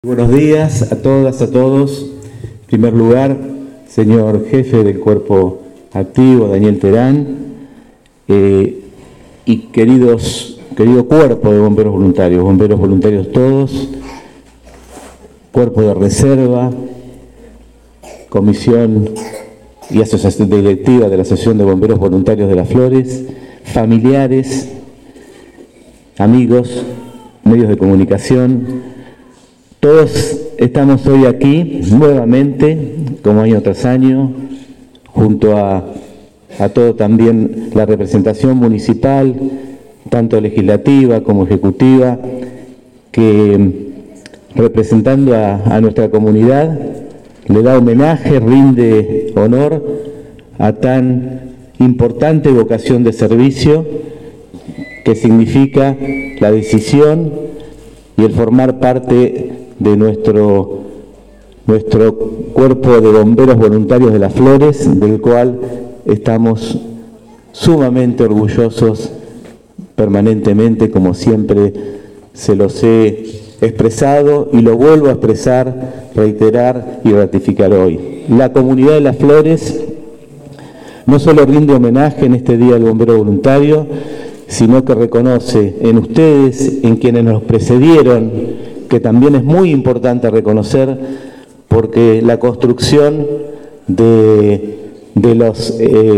Buenos días a todas, a todos. En primer lugar, señor jefe del Cuerpo Activo, Daniel Terán, y querido cuerpo de bomberos voluntarios todos, cuerpo de reserva, comisión y asociación directiva de la Asociación de Bomberos Voluntarios de Las Flores, familiares, amigos, medios de comunicación. Todos estamos hoy aquí nuevamente, como año tras año, junto a todo también la representación municipal, tanto legislativa como ejecutiva, que representando a nuestra comunidad le da homenaje, rinde honor a tan importante vocación de servicio que significa la decisión y el formar parte de nuestro cuerpo de bomberos voluntarios de Las Flores, del cual estamos sumamente orgullosos permanentemente, como siempre se los he expresado y lo vuelvo a expresar, reiterar y ratificar hoy. La comunidad de Las Flores no solo rinde homenaje en este Día del Bombero Voluntario, sino que reconoce en ustedes, en quienes nos precedieron, que también es muy importante reconocer, porque la construcción de los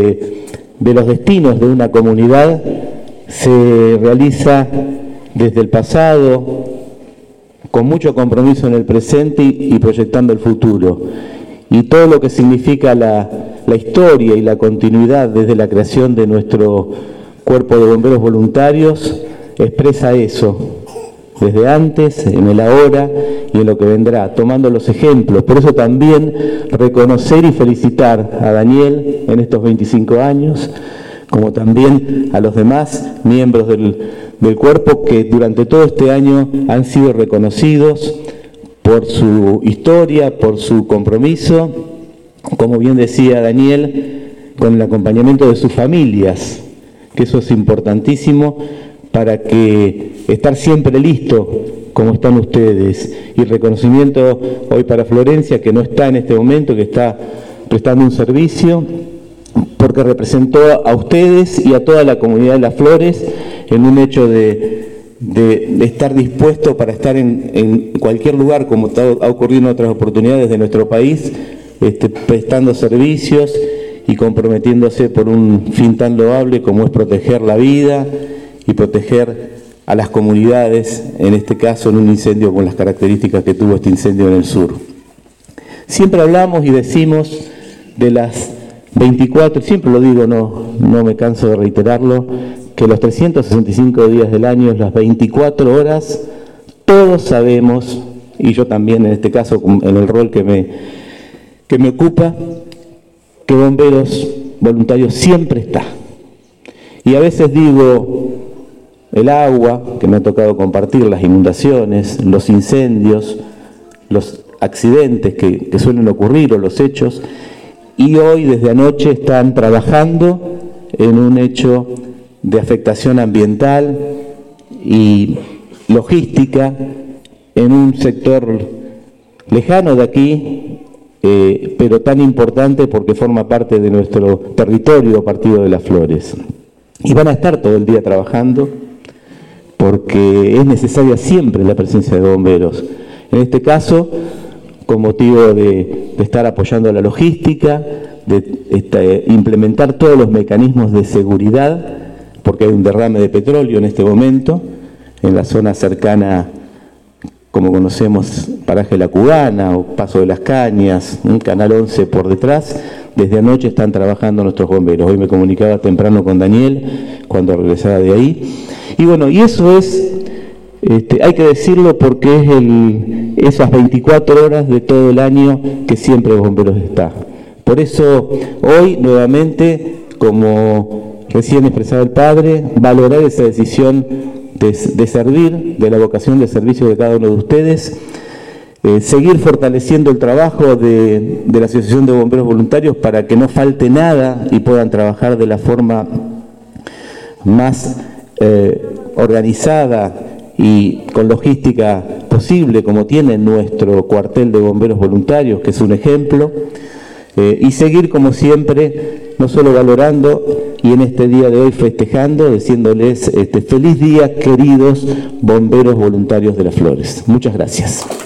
destinos de una comunidad se realiza desde el pasado, con mucho compromiso en el presente y proyectando el futuro. Y todo lo que significa la historia y la continuidad desde la creación de nuestro Cuerpo de Bomberos Voluntarios expresa eso, desde antes, en el ahora y en lo que vendrá, tomando los ejemplos. Por eso también reconocer y felicitar a Daniel en estos 25 años, como también a los demás miembros del cuerpo que durante todo este año han sido reconocidos por su historia, por su compromiso, como bien decía Daniel, con el acompañamiento de sus familias, que eso es importantísimo para que estar siempre listo como están ustedes. Y reconocimiento hoy para Florencia, que no está en este momento, que está prestando un servicio, porque representó a ustedes y a toda la comunidad de Las Flores en un hecho de estar dispuesto para estar en cualquier lugar, como ha ocurrido en otras oportunidades de nuestro país, prestando servicios y comprometiéndose por un fin tan loable como es proteger la vida y proteger a las comunidades, en este caso en un incendio con las características que tuvo este incendio en el sur. Siempre hablamos y decimos de las 24, siempre lo digo, no me canso de reiterarlo, que los 365 días del año, las 24 horas, todos sabemos, y yo también en este caso en el rol que me ocupa, que bomberos voluntarios siempre está. Y a veces digo, el agua, que me ha tocado compartir, las inundaciones, los incendios, los accidentes que suelen ocurrir o los hechos, y hoy desde anoche están trabajando en un hecho de afectación ambiental y logística en un sector lejano de aquí, pero tan importante porque forma parte de nuestro territorio, Partido de Las Flores. Y van a estar todo el día trabajando porque es necesaria siempre la presencia de bomberos. En este caso, con motivo de estar apoyando la logística, de implementar todos los mecanismos de seguridad, porque hay un derrame de petróleo en este momento, en la zona cercana, como conocemos, Paraje La Cubana o Paso de las Cañas, Canal 11 por detrás. Desde anoche están trabajando nuestros bomberos. Hoy me comunicaba temprano con Daniel, cuando regresaba de ahí. Y bueno, y eso es, hay que decirlo porque es esas 24 horas de todo el año que siempre los bomberos están. Por eso, hoy, nuevamente, como recién expresaba el padre, valorar esa decisión de servir, de la vocación de servicio de cada uno de ustedes, seguir fortaleciendo el trabajo de la Asociación de Bomberos Voluntarios para que no falte nada y puedan trabajar de la forma más organizada y con logística posible, como tiene nuestro cuartel de bomberos voluntarios, que es un ejemplo, y seguir como siempre, no solo valorando y en este día de hoy festejando, diciéndoles feliz día, queridos bomberos voluntarios de Las Flores. Muchas gracias.